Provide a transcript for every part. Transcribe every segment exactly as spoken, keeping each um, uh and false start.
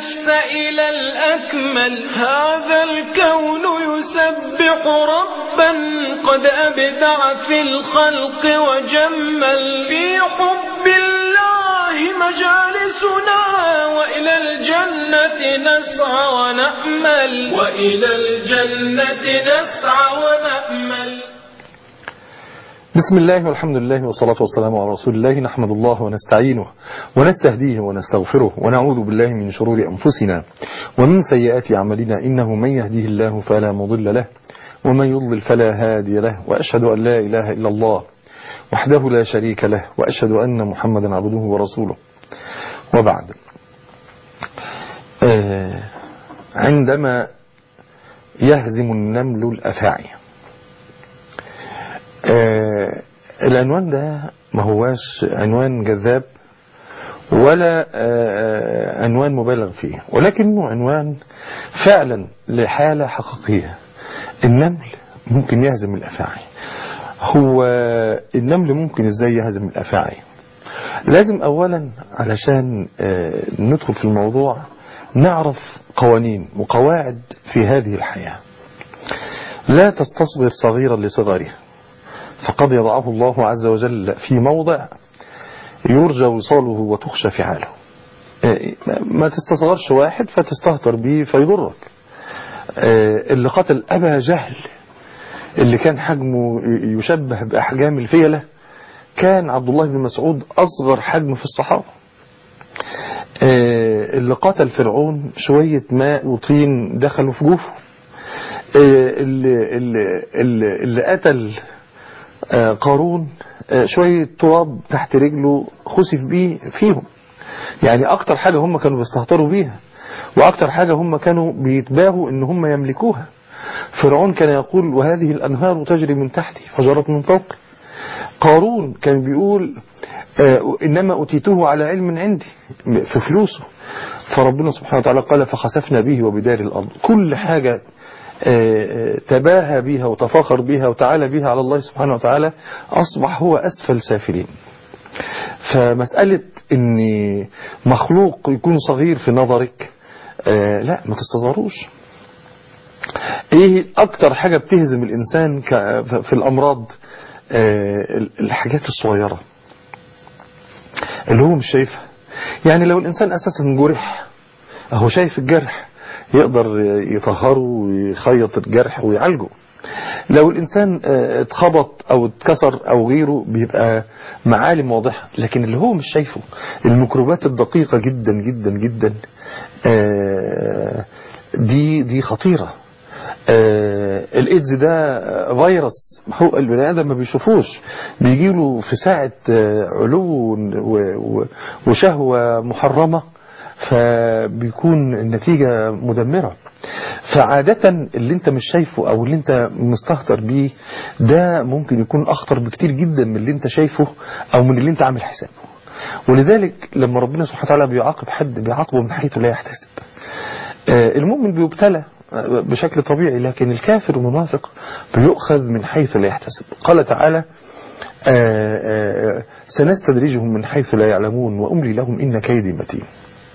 النفس إلى الأكمل. هذا الكون يسبح ربا قد أبدع في الخلق وجمل. في حب الله مجالسنا وإلى الجنة نسعى ونأمل. وإلى الجنة نسعى ونأمل. بسم الله والحمد لله والصلاة والسلام على رسول الله. نحمد الله ونستعينه ونستهديه ونستغفره ونعوذ بالله من شرور أنفسنا ومن سيئات أعمالنا. إنه من يهديه الله فلا مضل له ومن يضلل فلا هادي له. وأشهد أن لا إله إلا الله وحده لا شريك له وأشهد أن محمدا عبده ورسوله. وبعد، عندما يهزم النمل الأفاعي، آه العنوان ده ما هواش عنوان جذاب ولا آه عنوان مبالغ فيه، ولكنه عنوان فعلا لحالة حقيقية. النمل ممكن يهزم الأفاعي. هو النمل ممكن ازاي يهزم الأفاعي؟ لازم اولا علشان آه ندخل في الموضوع نعرف قوانين وقواعد في هذه الحياة. لا تستصغر صغيرا لصغره، فقد يضعه الله عز وجل في موضع يرجى وصاله وتخشى فعاله. ما تستصغرش واحد فتستهتر به فيضرك. اللي قتل أبا جهل اللي كان حجمه يشبه بأحجام الفيلة كان عبد الله بن مسعود أصغر حجم في الصحابة. اللي قتل فرعون شوية ماء وطين دخلوا في جوفه. اللي, اللي, اللي, اللي قتل قارون شوية تراب تحت رجله خسف بيه فيهم. يعني اكتر حاجة هم كانوا بيستهتروا بيها واكتر حاجة هم كانوا بيتباهوا ان هم يملكوها. فرعون كان يقول وهذه الانهار تجري من تحتي فجرت من فوقي. قارون كان بيقول انما اتيته على علم عندي في فلوسه. فربنا سبحانه وتعالى قال فخسفنا به وبدار الارض. كل حاجة تباهى بها وتفاخر بها وتعالى بها على الله سبحانه وتعالى أصبح هو أسفل سافلين. فمسألة أن مخلوق يكون صغير في نظرك لا، ما تستصغروش. ايه اكتر حاجة بتهزم الانسان في الامراض؟ الحاجات الصغيرة اللي هو مش شايفها. يعني لو الانسان اساسا جرح اهو شايف الجرح يقدر يطهره ويخيط الجرح ويعالجه. لو الإنسان اتخبط أو اتكسر أو غيره بيبقى معالم واضحة. لكن اللي هو مش شايفه الميكروبات الدقيقة جدا جدا جدا دي دي خطيرة. الإيدز ده فيروس البني آدم ما بيشوفوش، بيجيله في ساعة علو وشهوة محرمة فبيكون النتيجة مدمرة. فعادة اللي انت مش شايفه او اللي انت مستهتر بيه ده ممكن يكون اخطر بكتير جدا من اللي انت شايفه او من اللي انت عامل حسابه. ولذلك لما ربنا سبحانه وتعالى بيعاقب حد بيعاقبه من حيث لا يحتسب. المؤمن بيبتلى بشكل طبيعي، لكن الكافر والمنافق بيؤخذ من حيث لا يحتسب. قال تعالى سنستدرجهم من حيث لا يعلمون وأملي لهم إن كيدي متين.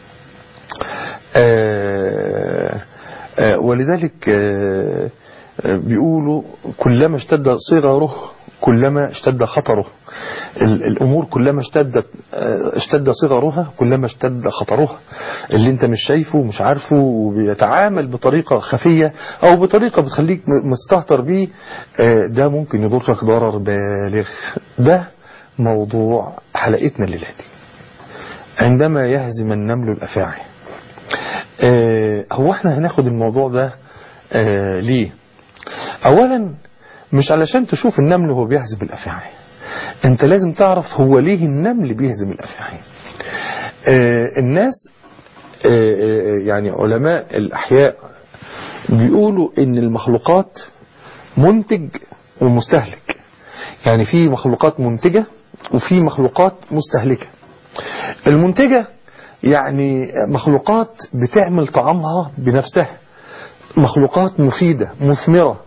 آآ آآ ولذلك آآ بيقولوا كلما اشتد صغره كلما اشتد خطره. الأمور كلما اشتدت اشتد صغرها كلما اشتد خطرها. اللي انت مش شايفه ومش عارفه وبيتعامل بطريقة خفية او بطريقة بتخليك مستهتر بيه ده ممكن يضرك ضرر بالغ. ده موضوع حلقتنا الليلة دي. عندما يهزم النمل الأفاعي. اه هو احنا هناخد الموضوع ده اه ليه؟ اولا مش علشان تشوف النمل وهو بيهزم الأفاعي، انت لازم تعرف هو ليه النمل بيهزم الأفاعي. اه الناس اه يعني علماء الأحياء بيقولوا ان المخلوقات منتج ومستهلك. يعني في مخلوقات منتجة وفي مخلوقات مستهلكة. المنتجة يعني مخلوقات بتعمل طعامها بنفسها، مخلوقات مفيدة مثمرة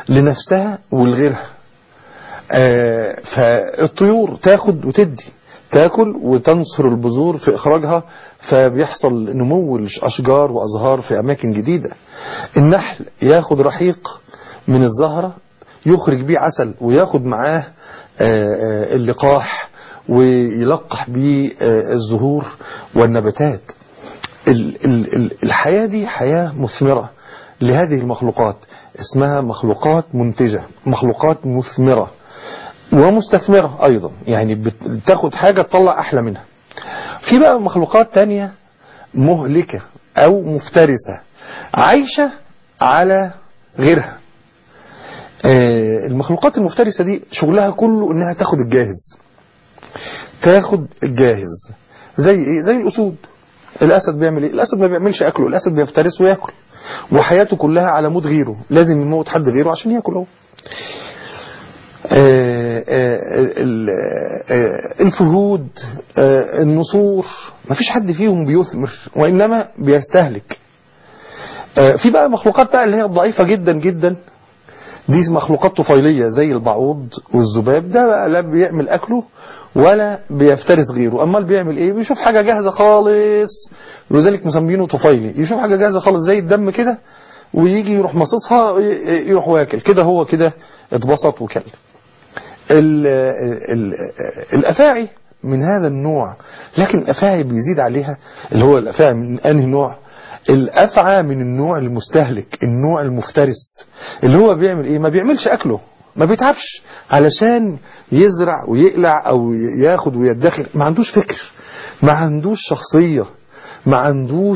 لنفسها ولغيرها. فالطيور تاخد وتدي، تاكل وتنصر البذور في إخراجها، فبيحصل نمو الأشجار وأزهار في أماكن جديدة. النحل ياخد رحيق من الزهرة يخرج بيه عسل، وياخد معاه اللقاح ويلقح بيه الزهور والنباتات. الحياة دي حياة مثمرة لهذه المخلوقات، اسمها مخلوقات منتجة، مخلوقات مثمرة ومستثمرة أيضا، يعني بتاخد حاجة تطلع أحلى منها. في بقى مخلوقات تانية مهلكة أو مفترسة عايشة على غيرها. المخلوقات المفترسة دي شغلها كله إنها تاخد الجاهز، تاخد الجاهز زي إيه؟ زي الأسود. الأسد بيعمل إيه؟ الأسد ما بيعملش أكله، الأسد بيفترس ويأكل، وحياته كلها على موت غيره، لازم يموت حد غيره عشان يأكل هو. الفهود، النسور، ما فيش حد فيهم بيثمر وإنما بيستهلك. في بقى مخلوقات بقى اللي هي ضعيفة جدا جدا، دي مخلوقات طفيلية زي البعوض والذباب. ده بقى لا بيعمل أكله ولا بيفترس غيره، أمال بيعمل إيه؟ بيشوف حاجة جاهزة خالص، ولذلك مسمينه طفيلي. يشوف حاجة جاهزة خالص زي الدم كده ويجي يروح مصصها يروح واكل كده، هو كده اتبسط وكل. ال ال الأفاعي من هذا النوع، لكن الأفاعي بيزيد عليها. اللي هو الأفاعي من أنهي نوع؟ الأفعى من النوع المستهلك، النوع المفترس، اللي هو بيعمل إيه؟ ما بيعملش أكله، ما بيتعبش علشان يزرع ويقلع أو ياخد ويدخر، ما عندوش فكر، ما عندوش شخصية، ما عندوش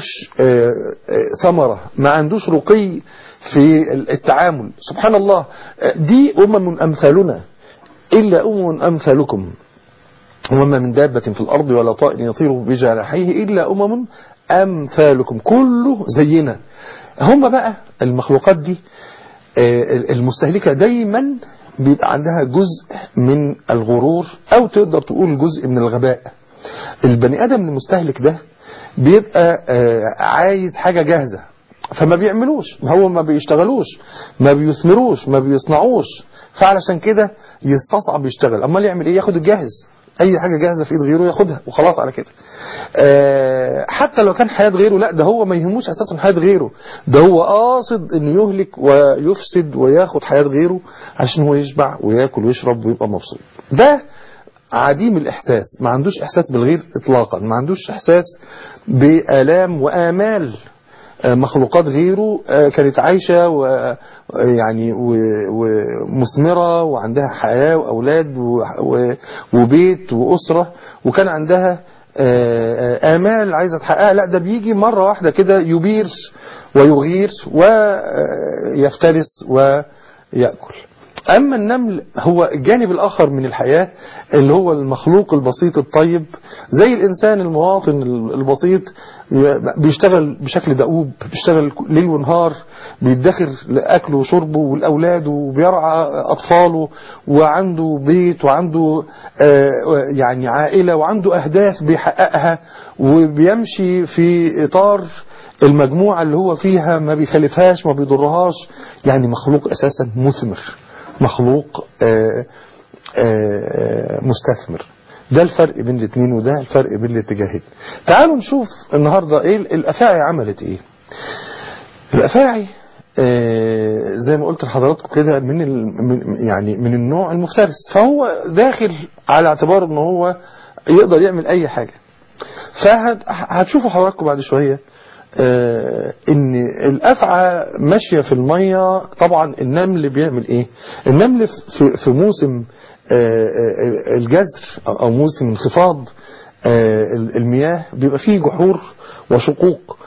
ثمرة، ما عندوش رقي في التعامل. سبحان الله، دي أمم أمثالنا إلا أمم أمثالكم وما من دابة في الأرض ولا طائر يطير بجناحيه إلا أمم أمثالكم، كله زينا. هم بقى المخلوقات دي المستهلكة دايما بيبقى عندها جزء من الغرور، أو تقدر تقول جزء من الغباء. البني آدم المستهلك ده بيبقى عايز حاجة جاهزة، فما بيعملوش، هو ما بيشتغلوش، ما بيثمروش، ما بيصنعوش، فعلشان كده يستصعب يشتغل. أما يعمل إيه؟ ياخد الجاهز، أي حاجة جاهزة في إيد غيره ياخدها وخلاص على كده. أه حتى لو كان حياة غيره، لا، ده هو ما يهموش أساسا حياة غيره، ده هو قاصد إنه يهلك ويفسد وياخد حياة غيره عشان هو يشبع وياكل ويشرب ويبقى مبسوط. ده عديم الإحساس، ما عندوش إحساس بالغير إطلاقا، ما عندوش إحساس بآلام وآمال مخلوقات غيره كانت عايشة ويعني ومثمرة وعندها حياة وأولاد وبيت وأسرة، وكان عندها آمال عايزة تحققها. لا، ده بيجي مرة واحدة كده يبير ويغير ويفترس ويأكل. أما النمل هو الجانب الآخر من الحياة، اللي هو المخلوق البسيط الطيب زي الإنسان المواطن البسيط، بيشتغل بشكل دؤوب، بيشتغل ليل ونهار، بيدخر لأكله وشربه والأولاد وبيرعى أطفاله، وعنده بيت وعنده يعني عائلة وعنده أهداف بيحققها، وبيمشي في إطار المجموعة اللي هو فيها، ما بيخالفهاش ما بيضرهاش. يعني مخلوق أساسا مثمر، مخلوق آآ آآ مستثمر. ده الفرق بين الاثنين، وده الفرق بين الاتجاهين. تعالوا نشوف النهاردة ايه الأفاعي عملت ايه. الأفاعي زي ما قلت لحضراتكم كده من, من يعني من النوع المفترس، فهو داخل على اعتبار ان هو يقدر يعمل اي حاجة. فهتشوفوا حضراتكم بعد شوية آه ان الافعى ماشية في المية. طبعا النمل بيعمل ايه؟ النمل في, في موسم آه الجزر او موسم انخفاض آه المياه بيبقى فيه جحور وشقوق،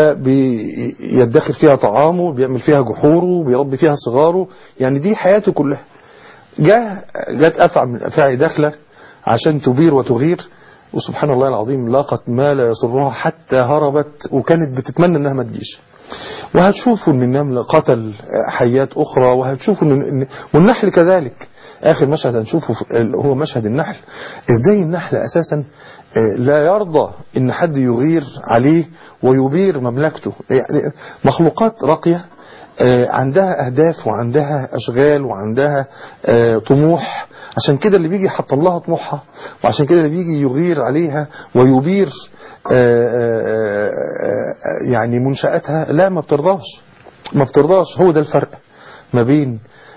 فبيدخر فيها طعامه، بيعمل فيها جحوره، بيربي فيها صغاره، يعني دي حياته كلها. جاء جات افعى من الافاعي داخله عشان تبير وتغير، وسبحان الله العظيم لاقت ما لا يسرها حتى هربت، وكانت بتتمنى انها ما تجيش. وهتشوفوا ان النمل قتل حيات اخرى، وهتشوفوا ان والنحل كذلك. اخر مشهد هنشوفه هو مشهد النحل، ازاي النحل اساسا لا يرضى ان حد يغير عليه ويبير مملكته. يعني مخلوقات راقية عندها أهداف وعندها أشغال وعندها طموح. عشان كده اللي بيجي يحطم لها طموحها، وعشان كده اللي بيجي يغير عليها ويبير يعني منشأتها لا ما بترضاش ما بترضاش. هو ده الفرق ما بين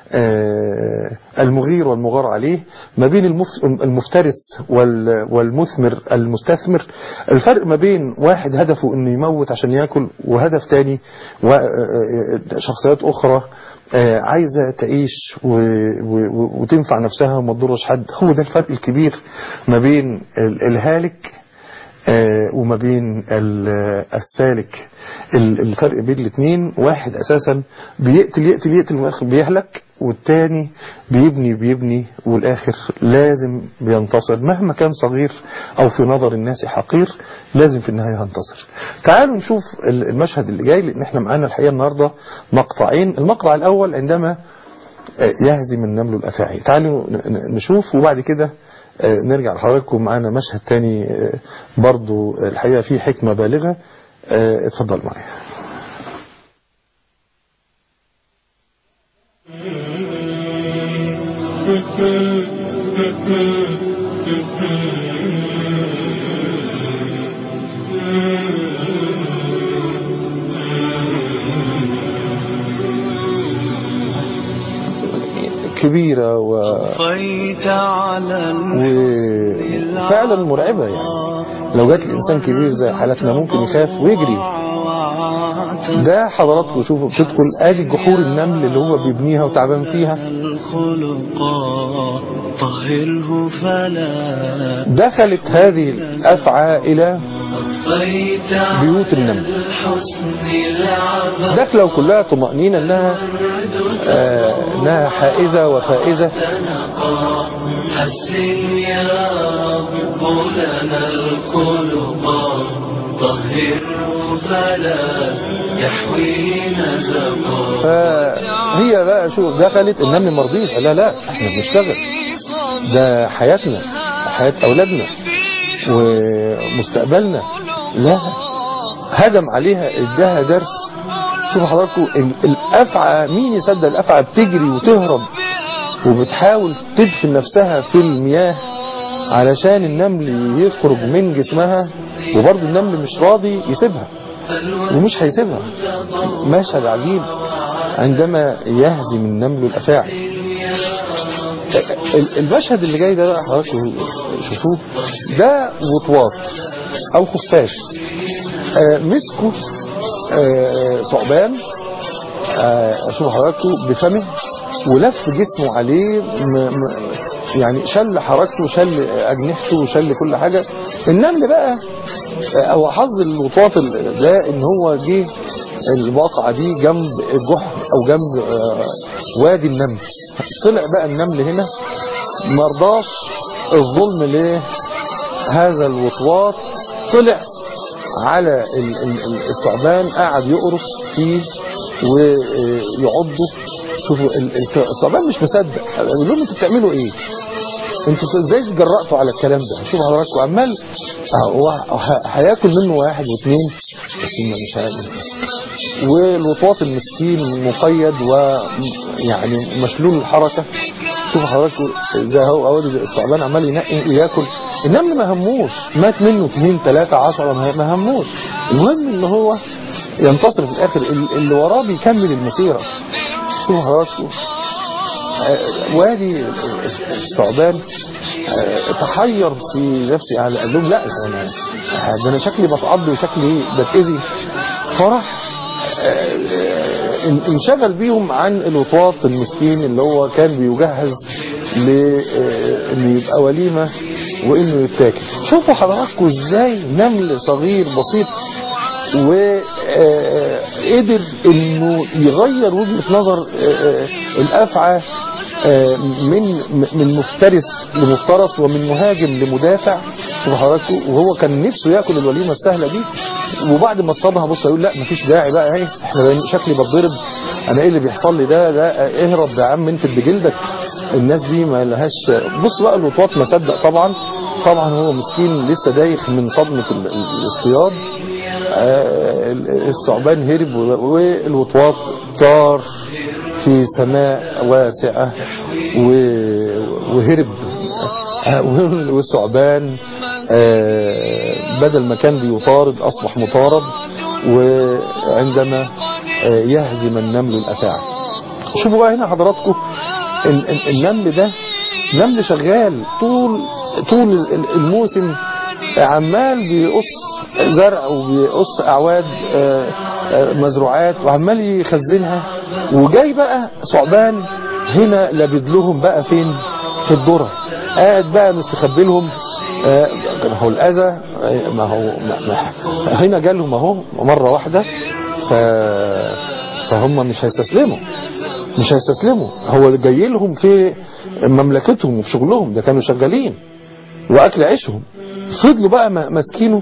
المغير والمغار عليه، ما بين المفترس والمثمر المستثمر. الفرق ما بين واحد هدفه انه يموت عشان ياكل، وهدف تاني وشخصيات اخرى عايزة تعيش وتنفع نفسها وما تضرش حد. هو ده الفرق الكبير ما بين الهالك وما بين السالك. الفرق بين الاثنين، واحد اساسا بيقتل يقتل يقتل والاخر بيهلك، والتاني بيبني بيبني والاخر لازم بينتصر. مهما كان صغير او في نظر الناس حقير، لازم في النهاية ينتصر. تعالوا نشوف المشهد اللي جاي، لان احنا معانا الحقيقة النهاردة مقطعين. المقطع الاول عندما يهزم النمل الافاعي. تعالوا نشوف وبعد كده نرجع لحضراتكم. معانا مشهد تاني برضو الحقيقة فيه حكمة بالغة. اتفضل معايا. كبيرة و... وفعلا مرعبة. يعني لو جات الإنسان كبير زي حالتنا ممكن يخاف ويجري. ده حضراتكم شوفوا بتدخل ادي جحور النمل اللي هو بيبنيها وتعبان فيها. دخلت هذه الأفعى إلى بيوت النمل، داخله وكلها طمأنينة انها آه انها حائزة وفائزة. حسن يا رب لنا الخلق طهره فلا يحوينا زقا. فهي بقى شو دخلت النمل مرضيش، لا لا احنا بنشتغل، ده حياتنا حياة اولادنا ومستقبلنا. لا، هدم عليها اداها درس. شوفوا حضراتكم الافعى، مين يصدق الافعى بتجري وتهرب وبتحاول تدفن نفسها في المياه علشان النمل يخرج من جسمها، وبرضه النمل مش راضي يسيبها ومش هيسيبها. مشهد عجيب عندما يهزم النمل الافاعي. المشهد اللي جاي ده بقى حضراتكم شوفوه، ده وطواط او خفاش آه مسكوا آه ثعبان. آه شوفوا حضراتكم بفمه ولف جسمه عليه، م م يعني شل حركته وشل اجنحته وشل كل حاجة. النمل بقى او حظ الوطواط ده ان هو جه الواقعة دي جنب الجحر او جنب آه وادي النمل. طلع بقى النمل هنا مرضاش الظلم لهذا الوطواط، طلع على الثعبان قاعد يقرص فيه ويعضه. شوفوا الثعبان مش مصدق، يقول لهم انتوا بتعملوا ايه؟ انتوا ازاي جرأتوا على الكلام ده؟ شوفوا حضراتكم عمال هو هياكل منه واحد واثنين بس مش هياكل. والوطواط المسكين مقيد ويعني مشلول الحركة. شوفوا حضراتكم زي هو اول الثعبان عمال ينقي وياكل. النمل ما هموش، مات منه اثنين ثلاثة عشرة ما هموش. المهم ان هو ينتصر في الاخر، اللي وراه بيكمل المسيرة. شوفوا حضراتكم وادي الثعبان تحير في نفسي، قال لهم لا ده انا شكلي بتعض وشكلي بتأذي. فرح انشغل بيهم عن الوطواط المسكين اللي هو كان بيجهز لانه يبقى وليمة وانه يتاكل. شوفوا حضراتكم ازاي نمل صغير بسيط وقدر انه يغير وجهة نظر الافعى من من مفترس لمفترس ومن مهاجم لمدافع. وهو كان نفسه ياكل الوليمة السهلة دي، وبعد ما اصطادها بص يقول لا مفيش داعي بقى، اهي احنا شكلي بتضرب، انا ايه اللي بيحصل لي ده؟ لا اهرب يا عم انت بجلدك، الناس دي ما لهاش. بص بقى الوطواط ما صدق طبعا، طبعا هو مسكين لسه دايخ من صدمة الاصطياد. الثعبان هرب والوطواط طار في سماء واسعة وهرب، والثعبان بدل ما كان بيطارد أصبح مطارد، وعندما يهزم النمل الأفاعي. شوفوا بقى هنا حضراتكم النمل ده نمل شغال طول طول الموسم، عمال بيقص زرع وبيقص أعواد مزروعات وعمال يخزنها، وجاي بقى ثعبان هنا لابد لهم بقى فين؟ في الذرة، قاعد بقى مستخبي لهم. ما هو الأذى، ما هو ما ما هنا جالهم اهو مرة واحدة، ف فهم مش هيستسلموا مش هيستسلموا هو جاي لهم في مملكتهم وفي شغلهم، ده كانوا شغالين وأكل عيشهم، فضلوا بقى ماسكينه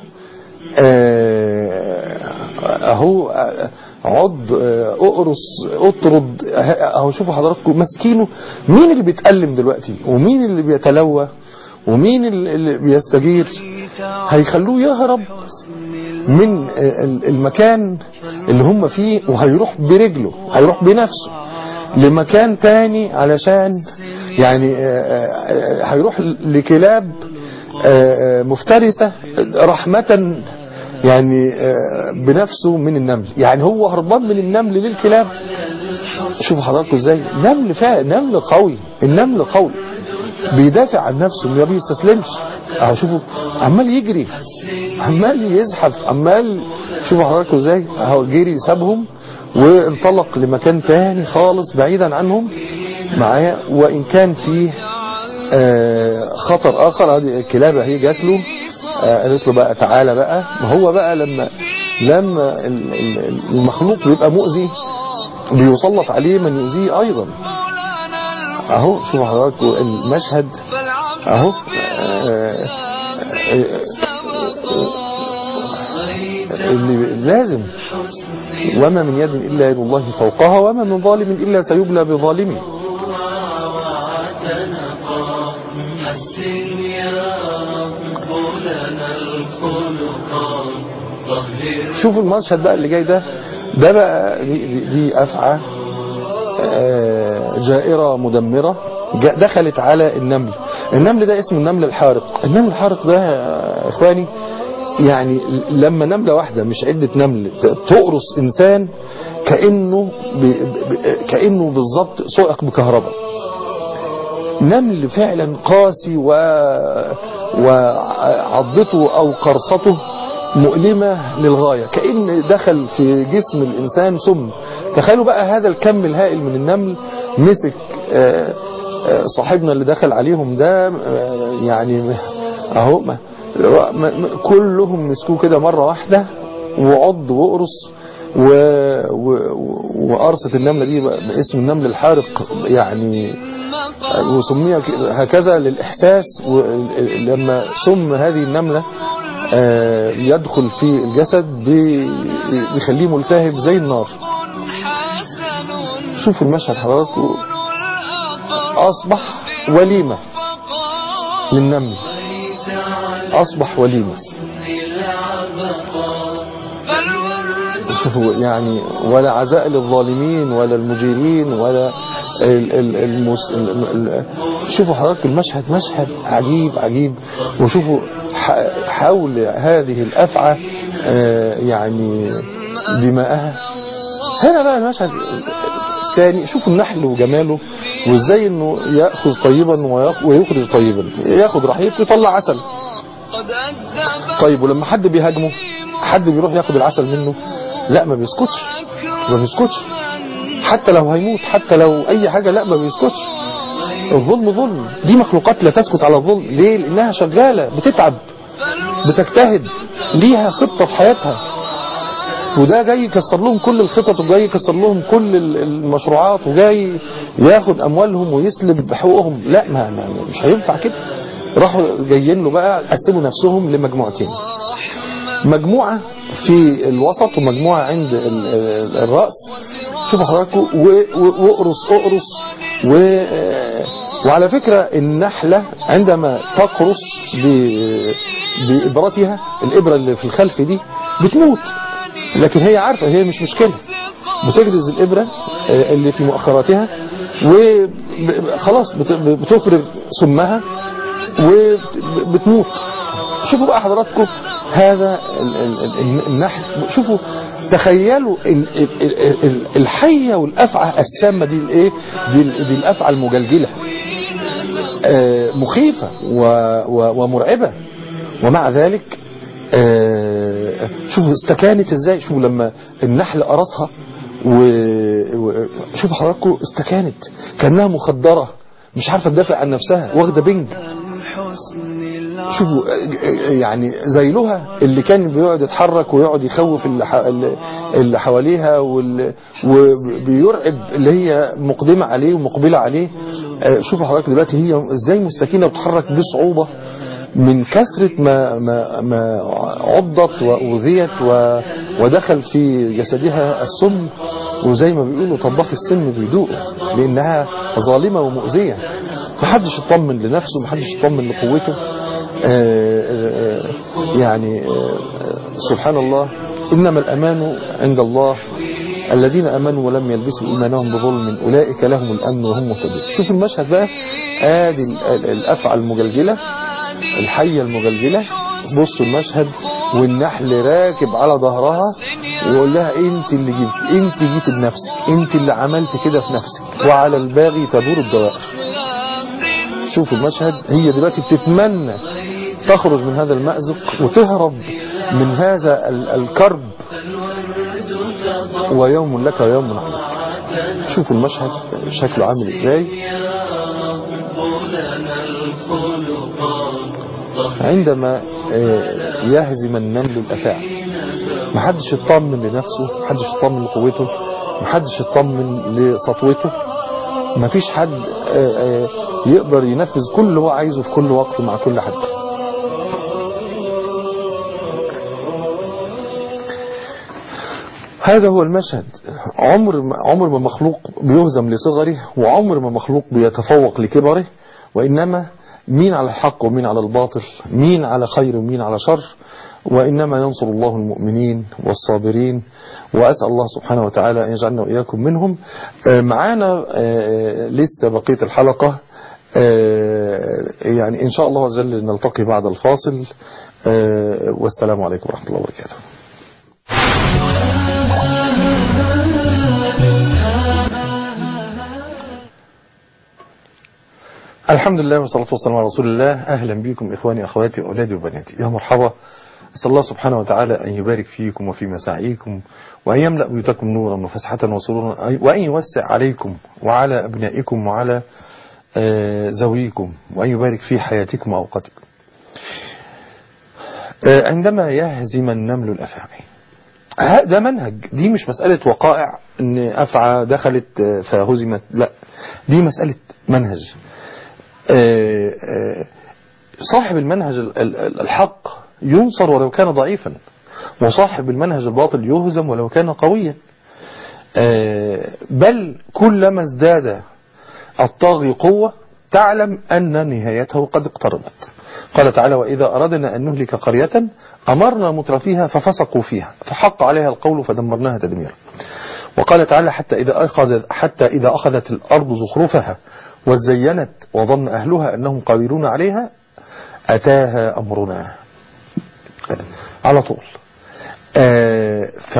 اهو عض اقرص اطرد اهو. شوفوا حضراتكم ماسكينه، مين اللي بيتألم دلوقتي ومين اللي بيتلوى ومين اللي بيستجير؟ هيخلوه يهرب من المكان اللي هم فيه، وهيروح برجله، هيروح بنفسه لمكان تاني، علشان يعني هيروح لكلاب مفترسة رحمة يعني بنفسه من النمل. يعني هو هربان من النمل للكلاب. شوفوا حضراتكم ازاي نمل فعلا، نمل قوي، النمل قوي بيدافع عن نفسه ما بيستسلمش اهو. شوفوا عمال يجري، عمال يزحف، عمال. شوفوا حضراتكم ازاي اهو جري سابهم وانطلق لمكان تاني خالص بعيدا عنهم معايا، وان كان فيه آه خطر اخر. هذه الكلابة هي جات له آه قالت له بقى تعالى بقى. ما هو بقى لما لما المخلوق بيبقى مؤذي بيسلط عليه من يؤذيه ايضا اهو. شوفوا حضراتكم المشهد اهو آه اللي لازم، وما من يد الا يد الله فوقها، وما من ظالم الا سيبلى بظالمه. شوفوا المشهد بقى اللي جاي ده، ده بقى دي, دي, دي أفعى جائرة مدمرة دخلت على النمل. النمل ده اسمه النمل الحارق. النمل الحارق ده يا إخواني يعني لما نملة واحدة مش عدة نمل تقرص إنسان كأنه ب... كأنه بالضبط سائق بكهرباء. نمل فعلا قاسي و... وعضته أو قرصته مؤلمة للغاية، كأن دخل في جسم الإنسان سم. تخيلوا بقى هذا الكم الهائل من النمل مسك صاحبنا اللي دخل عليهم ده يعني اهو كلهم مسكوه كده مرة واحدة وعض وقرص و... و... وقرصة النملة دي باسم النمل الحارق يعني، وسميها هكذا للإحساس. ولما سم هذه النملة يدخل في الجسد بيخليه ملتهب زي النار. شوفوا المشهد حضراتكم، أصبح وليمة للنمل، أصبح وليمة. شوفوا يعني ولا عزاء للظالمين ولا المجيرين ولا المس... شوفوا حضراتكم المشهد مشهد عجيب عجيب. وشوفوا حول هذه الأفعى يعني دماءها. هنا بقى المشهد الثاني، شوفوا النحل وجماله وازاي انه يأخذ طيبا ويخرج طيبا، ياخد رحيق ويطلع عسل. طيب ولما حد بيهاجمه، حد بيروح ياخد العسل منه، لا ما بيسكتش ما بيسكتش حتى لو هيموت، حتى لو اي حاجة، لا ما بيسكتش. الظلم ظلم، دي مخلوقات لا تسكت على الظلم. ليه؟ لانها شغالة بتتعب بتجتهد، ليها خطة في حياتها، وده جاي يكسر لهم كل الخطط وجاي يكسر لهم كل المشروعات وجاي ياخد اموالهم ويسلب حقوقهم. لا ما, ما مش هينفع كده. راحوا جايين له بقى قسموا نفسهم لمجموعتين، مجموعة في الوسط ومجموعة عند الرأس. شوفوا حضراتكم واقرص اقرص و... وعلى فكرة النحلة عندما تقرص ب... بإبرتها، الإبرة اللي في الخلف دي بتموت، لكن هي عارفة هي مش مشكلة، بتجرز الإبرة اللي في مؤخراتها وخلاص بتفرغ سمها وبتموت. شوفوا بقى حضراتكم هذا النحل، شوفوا تخيلوا الحية والأفعى السامة دي الايه دي, دي الأفعى المجلجلة مخيفة ومرعبة، ومع ذلك شوفوا استكانت ازاي. شوفوا لما النحل قرصها وشوفوا حضراتكم استكانت كأنها مخدرة مش عارفة تدافع عن نفسها، واخدة بنج. شوفوا يعني ذيلها اللي كان بيقعد يتحرك ويقعد يخوف اللي حواليها وبيرعب اللي هي مقدمة عليه ومقبلة عليه. شوفوا حضرتك دلوقتي هي ازاي مستكينة وتتحرك بصعوبة من كثرة ما, ما, ما عضت وأوذيت ودخل في جسدها السم، وزي ما بيقولوا طباخ السم بيدوقه لأنها ظالمة ومؤذية. محدش يطمن لنفسه، محدش يطمن لقوته. آآ آآ يعني آآ سبحان الله، إنما الأمان عند الله الذين أمنوا ولم يلبسوا إيمانهم بظلم أولئك لهم الأمن وهم مهتدون. شوف المشهد بقى، آدي الأفعى المجلجلة، الحية المجلجلة، بصوا المشهد، والنحل راكب على ظهرها ويقول لها انت اللي جبت، انت جيت بنفسك، انت اللي عملت كده في نفسك، وعلى الباغي تدور الدوائر. شوفوا المشهد، هي دلوقتي بتتمنى تخرج من هذا المأزق وتهرب من هذا الكرب، ويوم لك ويوم عليك. شوفوا المشهد شكله عامل ازاي. عندما يهزم النمل الأفاعي محدش يطمن لنفسه، محدش يطمن لقوته، محدش يطمن لسطوته، مفيش حد يقدر ينفذ كل اللي هو عايزه في كل وقت مع كل حد. هذا هو المشهد. عمر عمر ما مخلوق بيهزم لصغره، وعمر ما مخلوق بيتفوق لكبره، وإنما مين على الحق ومين على الباطل، مين على خير ومين على شر، وإنما ينصر الله المؤمنين والصابرين، وأسأل الله سبحانه وتعالى أن يجعلنا وإياكم منهم. معانا لسه بقية الحلقة، يعني إن شاء الله عز وجل نلتقي بعد الفاصل، والسلام عليكم ورحمة الله وبركاته. الحمد لله والصلاة والسلام على رسول الله. أهلا بكم إخواني أخواتي أولادي وبناتي، يا مرحبا. أسأل الله سبحانه وتعالى أن يبارك فيكم وفي مساعيكم، وأن يملأ بيوتكم نورا وفسحة وسرورا، وأن يوسع عليكم وعلى أبنائكم وعلى زويكم، وأن يبارك في حياتكم وأوقاتكم. عندما يهزم النمل الأفاعي، ده منهج، دي مش مسألة وقائع ان أفعى دخلت فهزمت، لا، دي مسألة منهج. صاحب المنهج الحق ينصر ولو كان ضعيفا، وصاحب المنهج الباطل يهزم ولو كان قويا. بل كلما ازداد الطاغي قوة تعلم أن نهايته قد اقتربت. قال تعالى: وإذا أردنا أن نهلك قرية أمرنا مترفيها ففسقوا فيها فحق عليها القول فدمرناها تدميرا. وقال تعالى: حتى إذا أخذت, حتى إذا أخذت الأرض زخرفها وزينت وظن أهلها أنهم قادرون عليها أتاها أمرنا على طول. آه ف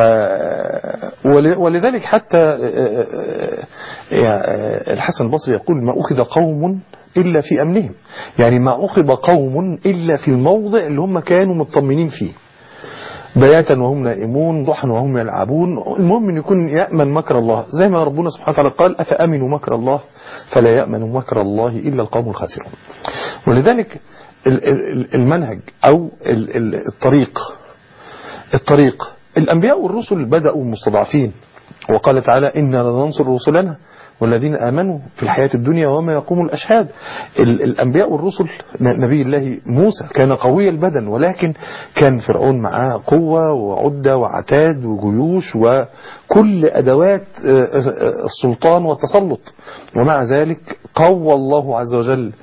ولذلك حتى آه آه الحسن البصري يقول: ما أخذ قوم إلا في أمنهم، يعني ما أخذ قوم إلا في الموضع اللي هم كانوا مطمئنين فيه، بياتا وهم نائمون، ضحى وهم يلعبون، المهم أن يكون يأمن مكر الله، زي ما ربنا سبحانه وتعالى قال: أفأمنوا مكر الله فلا يأمن مكر الله إلا القوم الخاسرون. ولذلك المنهج أو الطريق الطريق الأنبياء والرسل بدأوا مستضعفين، وقال تعالى: إنا لننصر رسلنا والذين آمنوا في الحياة الدنيا وما يقوم الأشهاد. الأنبياء والرسل، نبي الله موسى كان قوي البدن، ولكن كان فرعون معاه قوة وعدة وعتاد وجيوش وكل أدوات السلطان والتسلط، ومع ذلك قوى الله عز وجل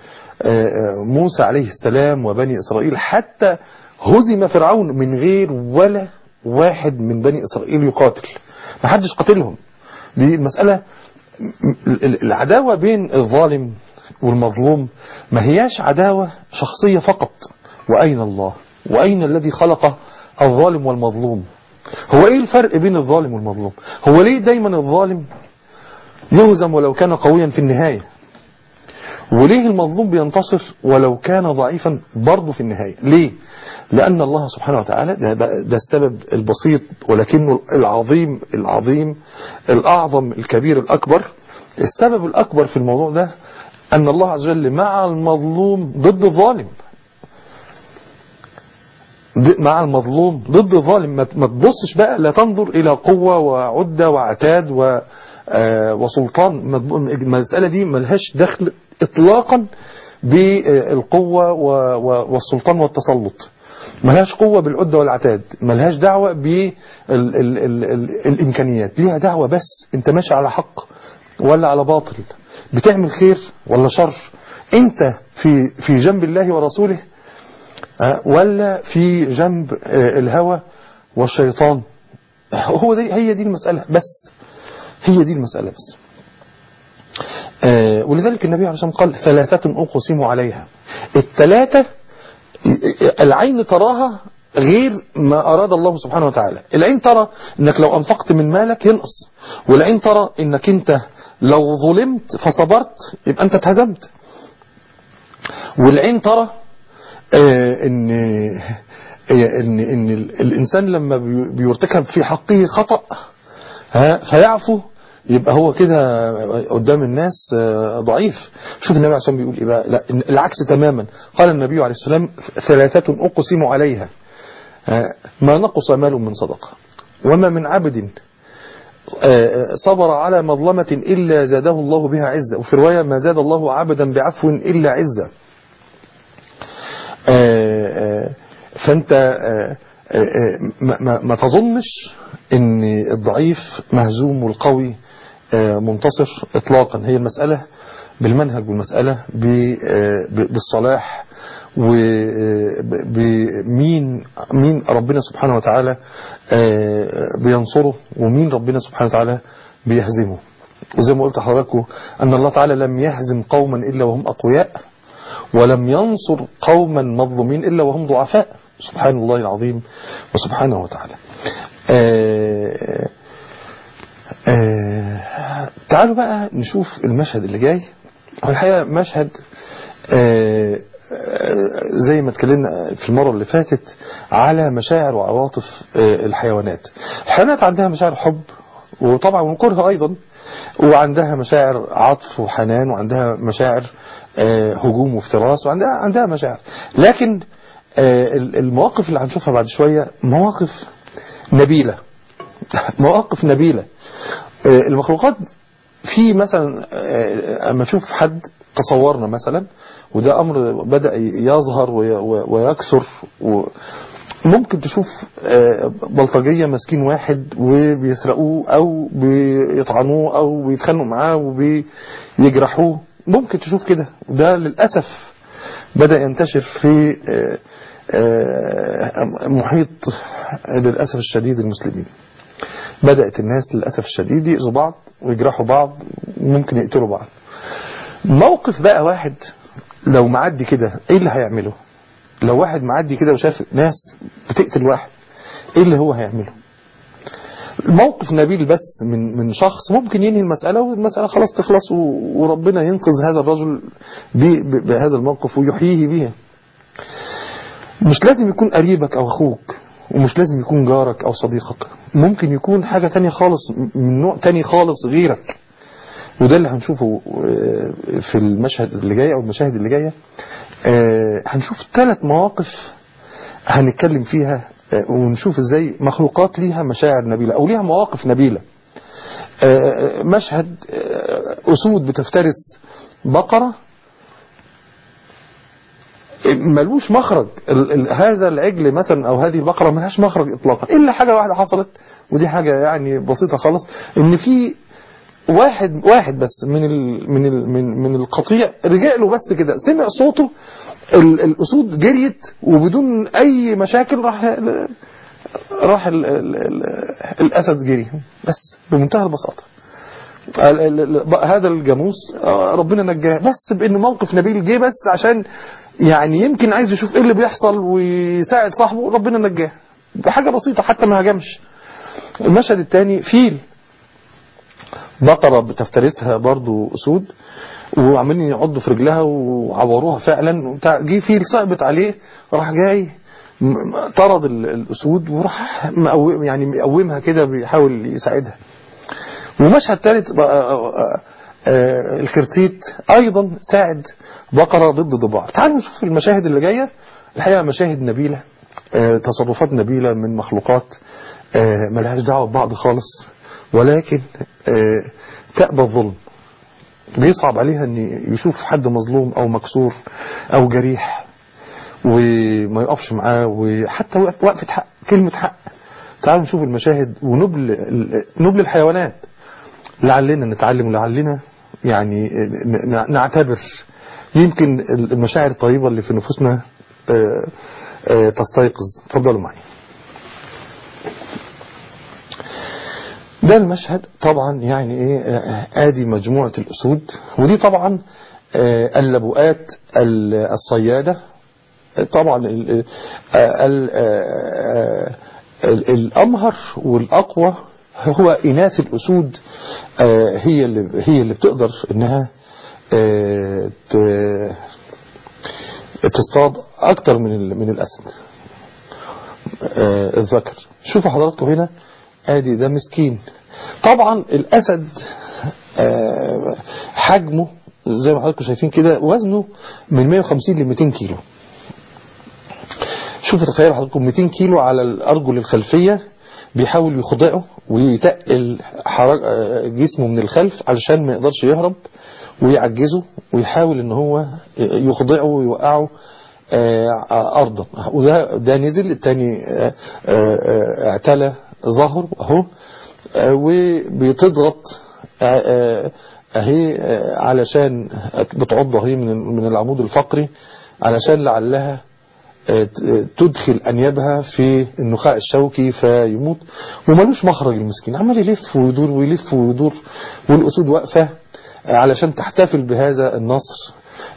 موسى عليه السلام وبني إسرائيل حتى هزم فرعون من غير ولا واحد من بني إسرائيل يقاتل، ما حدش قتلهم. دي المسألة. العداوة بين الظالم والمظلوم ما هياش عداوة شخصية فقط. وأين الله؟ وأين الذي خلق الظالم والمظلوم؟ هو ايه الفرق بين الظالم والمظلوم؟ هو ليه دايما الظالم يهزم ولو كان قويا في النهاية؟ وليه المظلوم بينتصر ولو كان ضعيفا برضه في النهاية؟ ليه؟ لأن الله سبحانه وتعالى ده, ده السبب البسيط ولكنه العظيم العظيم الأعظم الكبير الأكبر. السبب الأكبر في الموضوع ده أن الله عز وجل مع المظلوم ضد الظالم، مع المظلوم ضد الظالم. ما تبصش بقى، لا تنظر إلى قوة وعدة وعتاد و وسلطان. المسألة دي ملهاش دخل إطلاقا بالقوة والسلطان والتسلط، ملهاش قوة بالعدة والعتاد، ملهاش دعوة بالإمكانيات. ليها دعوة بس أنت ماشي على حق ولا على باطل، بتعمل خير ولا شر، أنت في في جنب الله ورسوله ولا في جنب الهوى والشيطان. هو دي هي دي المسألة بس، هي دي المسألة بس. آه ولذلك النبي عليه الصلاة والسلام قال ثلاثة أقسم عليها. الثلاثة العين تراها غير ما أراد الله سبحانه وتعالى. العين ترى انك لو أنفقت من مالك ينقص، والعين ترى انك انت لو ظلمت فصبرت يبقى انت اتهزمت، والعين ترى آه ان ان ان الانسان لما بيرتكب في حقه خطأ ها فيعفو يبقى هو كده قدام الناس ضعيف. شوف النبي عليه الصلاة والسلام بيقول ايه بقى؟ لا العكس تماما. قال النبي عليه السلام ثلاثة أقسم عليها ما نقص مال من صدقة، وما من عبد صبر على مظلمة إلا زاده الله بها عزة، وفي رواية ما زاد الله عبدا بعفو إلا عزة. فأنت ما, ما, ما تظنش ان الضعيف مهزوم والقوي منتصر اطلاقا. هي المسألة بالمنهج، والمسألة بالصلاح، وبمين مين ربنا سبحانه وتعالى بينصره ومين ربنا سبحانه وتعالى بيهزمه. وزي ما قلت لحضراتكم ان الله تعالى لم يهزم قوما الا وهم اقوياء، ولم ينصر قوما مظلومين الا وهم ضعفاء. سبحان الله العظيم وسبحانه وتعالى. آآ آآ تعالوا بقى نشوف المشهد اللي جاي. هو الحقيقة مشهد زي ما اتكلمنا في المرة اللي فاتت على مشاعر وعواطف الحيوانات. الحيوانات عندها مشاعر حب وطبعا وكره أيضا، وعندها مشاعر عطف وحنان، وعندها مشاعر هجوم وافتراس، وعندها عندها مشاعر. لكن المواقف اللي هنشوفها بعد شوية مواقف نبيلة مواقف نبيلة. المخلوقات في مثلا اما نشوف حد، تصورنا مثلا، وده امر بدأ يظهر ويكثر، ممكن تشوف بلطجية ماسكين واحد وبيسرقوه او بيطعنوه او بيتخانقوا معاه وبيجرحوه، ممكن تشوف كده. وده للأسف بدأ ينتشر في محيط للأسف الشديد المسلمين. بدأت الناس للأسف الشديد يأذوا بعض ويجرحوا بعض وممكن يقتلوا بعض. موقف بقى واحد لو معدي كده ايه اللي هيعمله؟ لو واحد معدي كده وشاف ناس بتقتل واحد ايه اللي هو هيعمله؟ موقف نبيل بس من من شخص ممكن ينهي المسألة، والمسألة خلاص تخلص وربنا ينقذ هذا الرجل بهذا الموقف ويحييه بها. مش لازم يكون قريبك او اخوك، ومش لازم يكون جارك او صديقك، ممكن يكون حاجة تانية خالص من نوع تاني خالص غيرك. وده اللي هنشوفه في المشهد اللي جاي او المشاهد اللي جاية. هنشوف ثلاث مواقف هنتكلم فيها ونشوف ازاي مخلوقات ليها مشاعر نبيلة او ليها مواقف نبيلة. مشهد اسود بتفترس بقرة ملوش مخرج. هذا العجل مثلا او هذه البقرة ملهاش مخرج اطلاقا، الا حاجة واحدة حصلت، ودي حاجة يعني بسيطة خالص، ان في واحد واحد بس من ال من ال من من القطيع رجع له بس كده، سمع صوته، الاسود جريت وبدون اي مشاكل راح راح ال ال ال الأسد جري بس بمنتهى البساطة. هذا الجاموس ربنا نجاه بس بأنه موقف نبيل جه بس عشان يعني يمكن عايز يشوف ايه اللي بيحصل ويساعد صاحبه، ربنا نجاه بحاجة بسيطة حتى ما هاجمش. المشهد الثاني فيل، بقرة بتفترسها برضو أسود وعمالين يعضوا في رجلها وعوروها فعلا، جه فيل صعبت عليه راح جاي طرد الأسود وراح مقوم يعني مقومها كده بيحاول يساعدها. ومشهد ثالث الخرتيت أيضا ساعد بقرة ضد ضباع. تعالوا نشوف المشاهد اللي جاية، الحقيقة مشاهد نبيلة، تصرفات نبيلة من مخلوقات ملهاش دعوة ببعض خالص، ولكن تأبى الظلم. بيصعب عليها ان يشوف حد مظلوم او مكسور او جريح وما يقفش معاه، وحتى وقفة حق، كلمة حق. تعالوا نشوف المشاهد ونبل نبل الحيوانات، لعلنا نتعلم ولعلنا يعني نعتبر يمكن المشاعر الطيبة اللي في نفوسنا تستيقظ. تفضلوا معي. ده المشهد طبعا يعني ايه، ادي مجموعة الاسود، ودي طبعا اللبؤات الصيادة. طبعا ال ال الامهر والاقوى هو اناث الاسود، هي اللي هي اللي بتقدر انها تصطاد اكتر من من الاسد الذكر. شوفوا حضراتكم هنا ادي ده مسكين. طبعا الاسد حجمه زي ما حضراتكم شايفين كده، وزنه من مية وخمسين ل مئتين كيلو. شوفوا تخيلوا حضراتكم مئتين كيلو على الارجل الخلفية، بيحاول يخضعه ويتقل جسمه من الخلف علشان ما يقدرش يهرب، ويعجزه ويحاول ان هو يخضعه ويوقعه ارضا. وده ده نزل، الثاني اعتلى ظهره اهو، وبتضغط اهي علشان بتعض اهي من من العمود الفقري علشان لعلها تدخل انيابها في النخاع الشوكي فيموت، ومالوش مخرج المسكين، عمال يلف ويدور ويلف ويدور، والاسود واقفه علشان تحتفل بهذا النصر.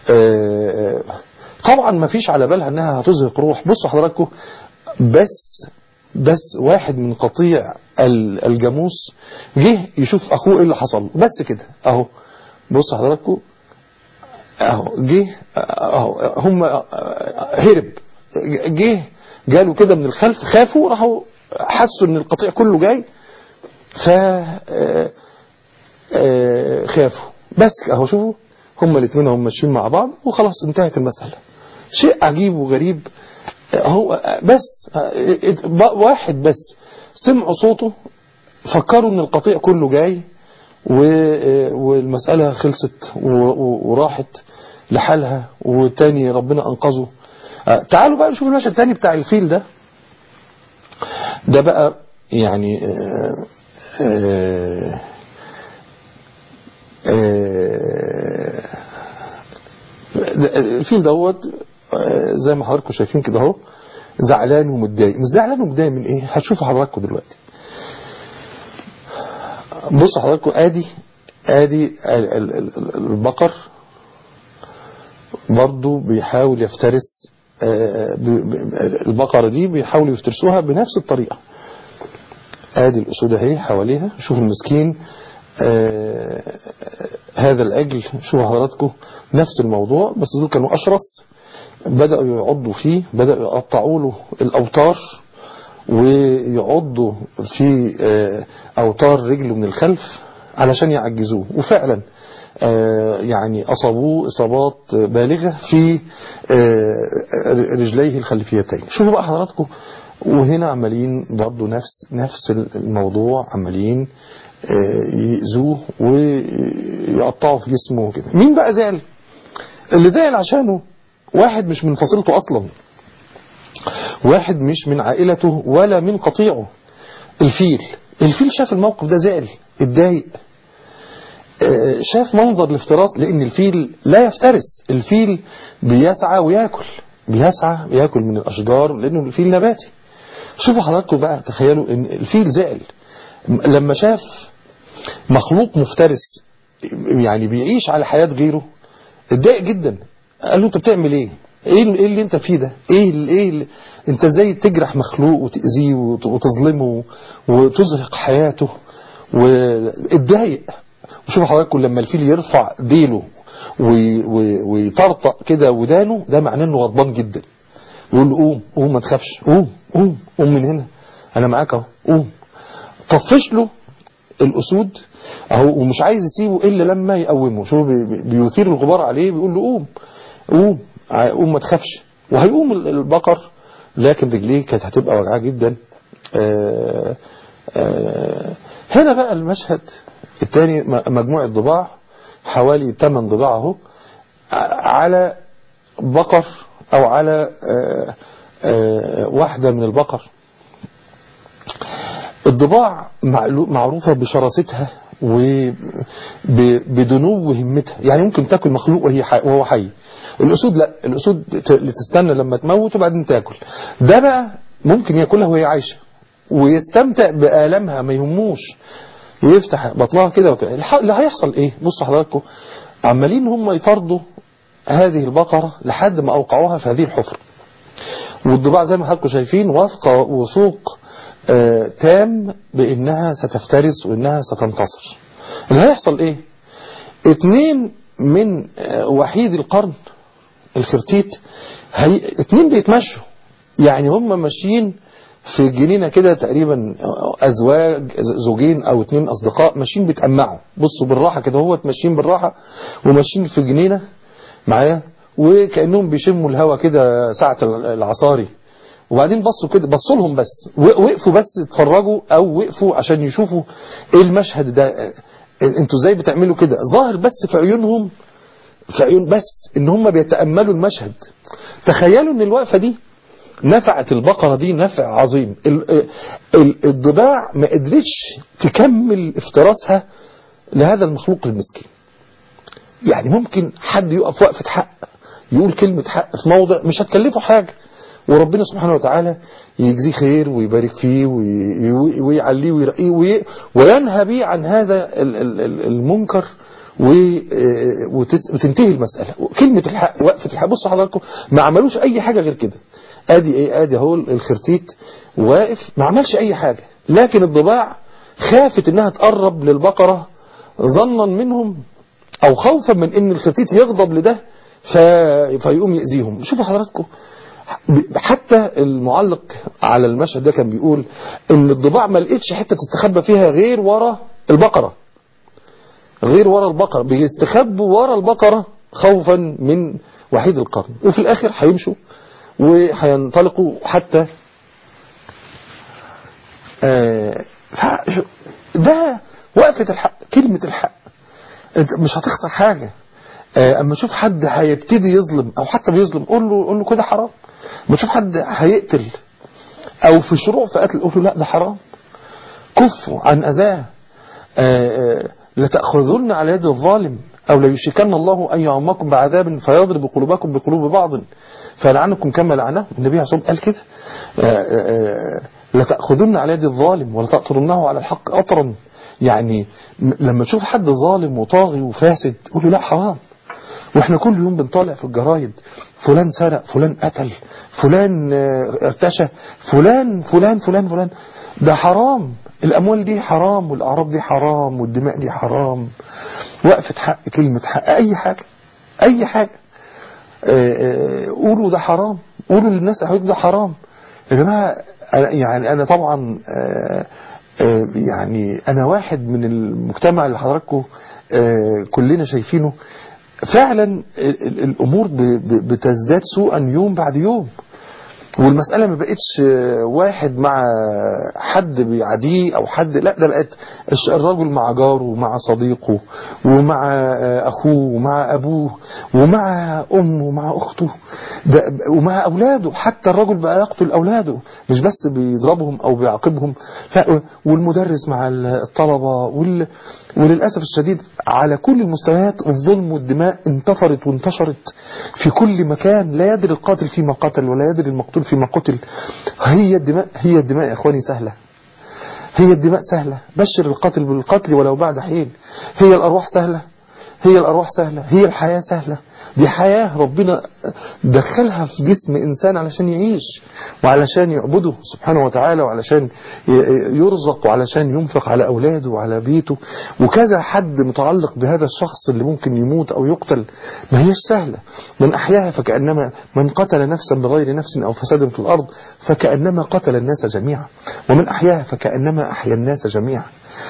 طبعا ما فيش على بالها انها هتزهق روح. بصوا حضراتكم، بس بس واحد من قطيع الجاموس جه يشوف اخوه ايه اللي حصل، بس كده اهو. بصوا حضراتكم اهو جه اهو، هم هرب، جه جاله كده من الخلف، خافوا راحوا حسوا ان القطيع كله جاي ف خافوا. بس اهو شوفوا هم الاثنين هم ماشيين مع بعض وخلاص انتهت المسألة. شيء عجيب وغريب. هو بس واحد بس سمعوا صوته فكروا ان القطيع كله جاي والمسألة خلصت وراحت لحالها، والتاني ربنا انقذه. تعالوا بقى نشوف المشهد التاني بتاع الفيل ده. ده بقى يعني آآ آآ آآ الفيل دوت زي ما حضراتكم شايفين كده اهو، زعلان ومتضايق. مش زعلان ومتضايق من ايه؟ هتشوفوا حضراتكم دلوقتي. بصوا حضراتكم ادي ادي البقر برضو بيحاول يفترس البقرة دي، بيحاولوا يفترسوها بنفس الطريقة. ادي الاسود اهي حواليها. شوفوا المسكين هذا العجل، شوفوا حضراتكم نفس الموضوع، بس دول كانوا اشرس، بدأوا يعضوا فيه، بدأوا يقطعوا له الأوتار ويعضوا في أوتار رجله من الخلف علشان يعجزوه، وفعلا يعني أصابوه إصابات بالغة في رجليه الخلفيتين. شوفوا بقى حضراتكم، وهنا عمالين برضو نفس نفس الموضوع، عمالين يأذوه ويقطعوا في جسمه كده. مين بقى زعل؟ اللي زعل عشانه واحد مش من فصيلته أصلا، واحد مش من عائلته ولا من قطيعه. الفيل الفيل شاف الموقف ده، زعل، اتضايق، شاف منظر الافتراس، لأن الفيل لا يفترس، الفيل بيسعى ويأكل، بيسعى ويأكل من الأشجار لأنه الفيل نباتي. شوفوا حضراتكم بقى، تخيلوا ان الفيل زعل لما شاف مخلوق مفترس يعني بيعيش على حياة غيره، اتضايق جدا. قال له انت بتعمل ايه؟ ايه اللي, إيه اللي انت فيه ده؟ ايه اللي ايه اللي انت ازاي تجرح مخلوق وتأذيه وتظلمه وتزهق حياته؟ واتضايق. وشوفوا حضراتكم لما الفيل يرفع ديله ويطرطق كده ودانه، ده معناه انه غضبان جدا. يقول له قوم قوم ما تخافش، قوم قوم قوم من هنا، انا معاك اهو، قوم. طفش له الاسود اهو، ومش عايز يسيبه الا لما يقومه. شوف بيثير الغبار عليه، بيقول له قوم قوم قوم ما تخافش. وهيقوم البقر، لكن رجليه كانت هتبقى وجعاه جدا. آآ آآ هنا بقى المشهد الثاني، مجموعة ضباع حوالي ثمان ضباع اهو على بقر او على آآ آآ واحدة من البقر. الضباع معروفة بشراستها وبدنو همتها، يعني ممكن تاكل مخلوق وهي حي وهو حي. الأسود لا، الأسود تستنى لما تموت وبعدين تاكل. ده بقى ممكن ياكلها وهي عايشة ويستمتع بآلامها، ما يهموش، يفتح بطنها كده وكده. اللي هيحصل ايه؟ بصوا حضراتكم، عمالين هم يطردوا هذه البقرة لحد ما أوقعوها في هذه الحفرة. والضباع زي ما حضراتكم شايفين واثقة وثوق آه تام بانها ستفترس وانها ستنتصر. اللي هيحصل ايه؟ اتنين من آه وحيد القرن الخرتيت، هي اتنين بيتمشوا، يعني هم ماشيين في الجنينة كده تقريبا، ازواج زوجين او اتنين اصدقاء ماشيين بيتأمعوا. بصوا بالراحة كده، هو ماشيين بالراحة وماشيين في الجنينة معايا، وكأنهم بيشموا الهوا كده ساعة العصاري. وبعدين بصوا كده، بصوا لهم بس، وقفوا بس اتفرجوا او وقفوا عشان يشوفوا ايه المشهد ده، انتوا ازاي بتعملوا كده. ظاهر بس في عيونهم، في عيون بس ان هم بيتأملوا المشهد. تخيلوا ان الوقفة دي نفعت البقرة دي نفع عظيم. الضباع ما قدرتش تكمل افتراسها لهذا المخلوق المسكين. يعني ممكن حد يقف وقفة حق، يقول كلمة حق في موضع مش هتكلفه حاجة، وربنا سبحانه وتعالى يجزيه خير ويبارك فيه ويعليه ويرقيه وينهى بيه عن هذا المنكر وتنتهي المسألة. كلمة الحق، وقفة الحق. بصوا حضراتكم، ما عملوش أي حاجة غير كده. ادي ايه؟ ادي اهو الخرتيت واقف ما عملش أي حاجة، لكن الضباع خافت انها تقرب للبقرة ظنا منهم او خوفا من ان الخرتيت يغضب لده فيقوم يأذيهم. شوفوا حضراتكم، حتى المعلق على المشهد ده كان بيقول ان الضباع ما لقيتش حتة تستخبى فيها غير ورا البقرة، غير ورا البقرة، بيستخبوا ورا البقرة خوفا من وحيد القرن. وفي الاخر هيمشوا وهينطلقوا حتى آه ده وقفة الحق، كلمة الحق. مش هتخسر حاجة. اما تشوف حد هيبتدي يظلم او حتى بيظلم، قول له قول له كده حرام. اما تشوف حد هيقتل او في شروع في قتل، قول له لا ده حرام، كفوا عن اذاه. لتأخذن على يد الظالم او ليشكن الله ان يعمكم بعذاب فيضرب قلوبكم بقلوب بعض فلعنكم كما لعنه. النبي عليه الصلاة والسلام قال كده، لتأخذن على يد الظالم ولتأطرنه على الحق أطرا. يعني لما تشوف حد ظالم وطاغي وفاسد، قول له لا حرام. واحنا كل يوم بنطالع في الجرايد فلان سرق، فلان قتل، فلان ارتشى، فلان فلان فلان فلان. ده حرام، الاموال دي حرام، والاعراض دي حرام، والدماء دي حرام. وقفة حق، كلمة حق، اي حاجة اي حاجة قولوا ده حرام، قولوا للناس احوالك ده حرام. يا جماعة يعني انا طبعا يعني انا واحد من المجتمع اللي حضراتكم كلنا شايفينه. فعلا الامور بتزداد سوءا يوم بعد يوم، والمسألة ما بقتش واحد مع حد بيعاديه او حد، لا ده بقت الرجل مع جاره ومع صديقه ومع اخوه ومع ابوه ومع امه ومع اخته ده ومع اولاده. حتى الرجل بقى يقتل اولاده، مش بس بيضربهم او بيعاقبهم، لا، والمدرس مع الطلبة وال... وللأسف الشديد على كل المستويات الظلم والدماء انتفرت وانتشرت في كل مكان. لا يدري القاتل فيما قتل ولا يدري المقتول قتل فيما قتل. هي الدماء هي الدماء يا إخواني سهلة، هي الدماء سهلة، بشر القتل بالقتل ولو بعد حين. هي الأرواح سهلة، هي الأرواح سهلة، هي الحياة سهلة. دي حياة ربنا دخلها في جسم إنسان علشان يعيش وعلشان يعبده سبحانه وتعالى وعلشان يرزق وعلشان ينفق على أولاده وعلى بيته. وكذا حد متعلق بهذا الشخص اللي ممكن يموت أو يقتل. ما هيش سهلة. من أحياها فكأنما من قتل نفسا بغير نفس أو فساد في الأرض فكأنما قتل الناس جميعا، ومن أحياها فكأنما أحيا الناس جميعا.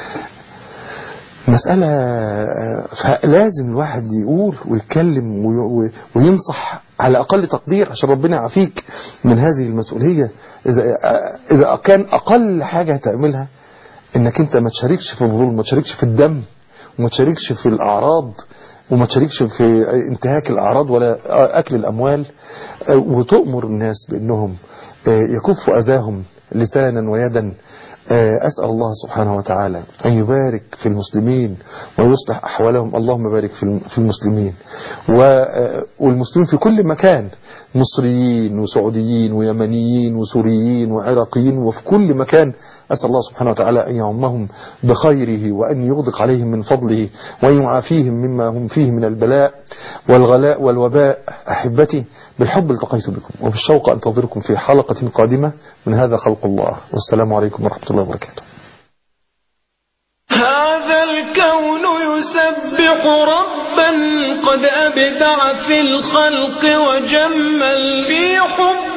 مسألة لازم الواحد يقول ويتكلم وينصح على أقل تقدير عشان ربنا يعافيك من هذه المسؤولية. إذا إذا كان أقل حاجة تعملها إنك أنت ما تشاركش في الظلم، ما تشاركش في الدم، وما تشاركش في الأعراض، وما تشاركش في انتهاك الأعراض ولا أكل الأموال، وتؤمر الناس بأنهم يكفوا أذاهم لسانا ويدا. أسأل الله سبحانه وتعالى أن يبارك في المسلمين ويصلح أحوالهم. اللهم بارك في المسلمين والمسلمين في كل مكان، مصريين وسعوديين ويمنيين وسوريين وعراقيين وفي كل مكان. أسأل الله سبحانه وتعالى أن يعمهم بخيره وأن يغدق عليهم من فضله وأن يعافيهم مما هم فيه من البلاء والغلاء والوباء. أحبتي بالحب التقيت بكم وبالشوق أنتظركم في حلقة قادمة من هذا خلق الله، والسلام عليكم ورحمة الله وبركاته. هذا الكون يسبح ربا قد أبدع في الخلق وجمل في حب